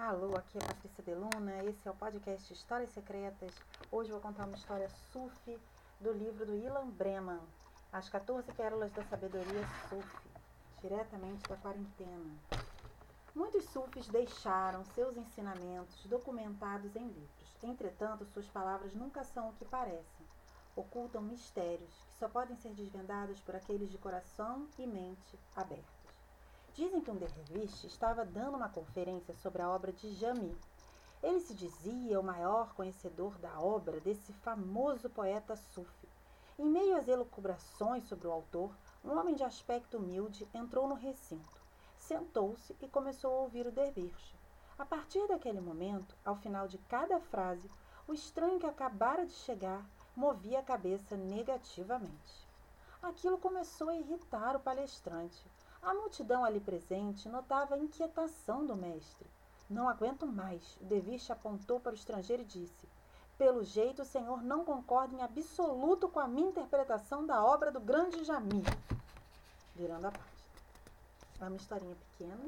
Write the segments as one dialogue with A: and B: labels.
A: Alô, aqui é Patrícia Deluna, esse é o podcast Histórias Secretas. Hoje eu vou contar uma história sufi do livro do Ilan Breman, As 14 Pérolas da Sabedoria Sufi, diretamente da quarentena. Muitos sufis deixaram seus ensinamentos documentados em livros. Entretanto, suas palavras nunca são o que parecem. Ocultam mistérios que só podem ser desvendados por aqueles de coração e mente abertos. Dizem que um derviche estava dando uma conferência sobre a obra de Jami. Ele se dizia o maior conhecedor da obra desse famoso poeta sufi. Em meio às elucubrações sobre o autor, um homem de aspecto humilde entrou no recinto. Sentou-se e começou a ouvir o derviche. A partir daquele momento, ao final de cada frase, o estranho que acabara de chegar movia a cabeça negativamente. Aquilo começou a irritar o palestrante. A multidão ali presente notava a inquietação do mestre. Não aguento mais, o derviche apontou para o estrangeiro e disse: pelo jeito o senhor não concorda em absoluto com a minha interpretação da obra do grande Jami. Virando a página. É uma historinha pequena,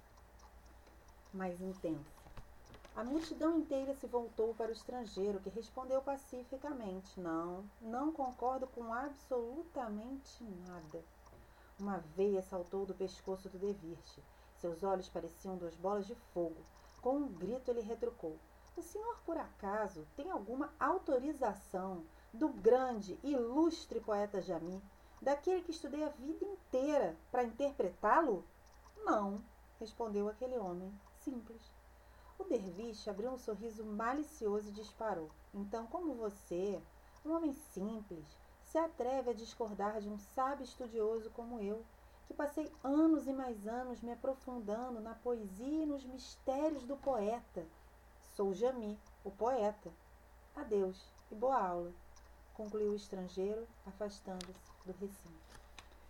A: mas intensa. A multidão inteira se voltou para o estrangeiro, que respondeu pacificamente: não concordo com absolutamente nada. Uma veia saltou do pescoço do derviche. Seus olhos pareciam duas bolas de fogo. Com um grito ele retrucou: o senhor, por acaso, tem alguma autorização do grande, ilustre poeta Jami, daquele que estudei a vida inteira, para interpretá-lo? Não, respondeu aquele homem, simples. O derviche abriu um sorriso malicioso e disparou: então, como você, um homem simples, se atreve a discordar de um sábio estudioso como eu, que passei anos e mais anos me aprofundando na poesia e nos mistérios do poeta? Sou Jami, o poeta. Adeus e boa aula, concluiu o estrangeiro, afastando-se do recinto.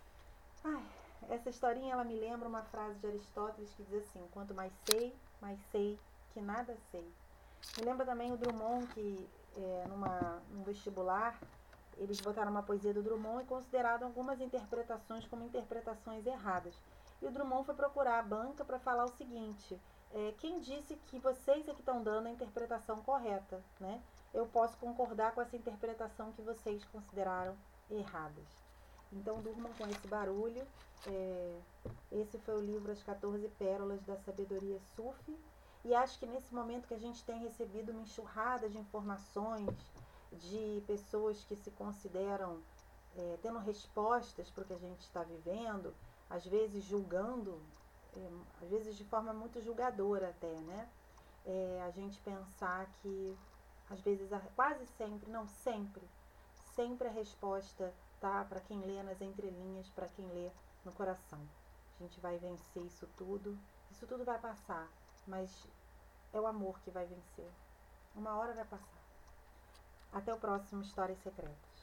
A: Essa historinha ela me lembra uma frase de Aristóteles que diz assim: quanto mais sei que nada sei. Me lembra também o Drummond, que num vestibular eles botaram uma poesia do Drummond e consideraram algumas interpretações como interpretações erradas. E o Drummond foi procurar a banca para falar o seguinte: quem disse que vocês é que estão dando a interpretação correta, né? Eu posso concordar com essa interpretação que vocês consideraram erradas. Então durmam com esse barulho. Esse foi o livro As 14 Pérolas da Sabedoria Sufi. E acho que nesse momento que a gente tem recebido uma enxurrada de informações, de pessoas que se consideram tendo respostas para o que a gente está vivendo, às vezes julgando, às vezes de forma muito julgadora até, né? A gente pensar que às vezes, quase sempre, não sempre, sempre a resposta tá para quem lê nas entrelinhas, para quem lê no coração. A gente vai vencer isso tudo vai passar, mas é o amor que vai vencer. Uma hora vai passar. Até o próximo Histórias Secretas.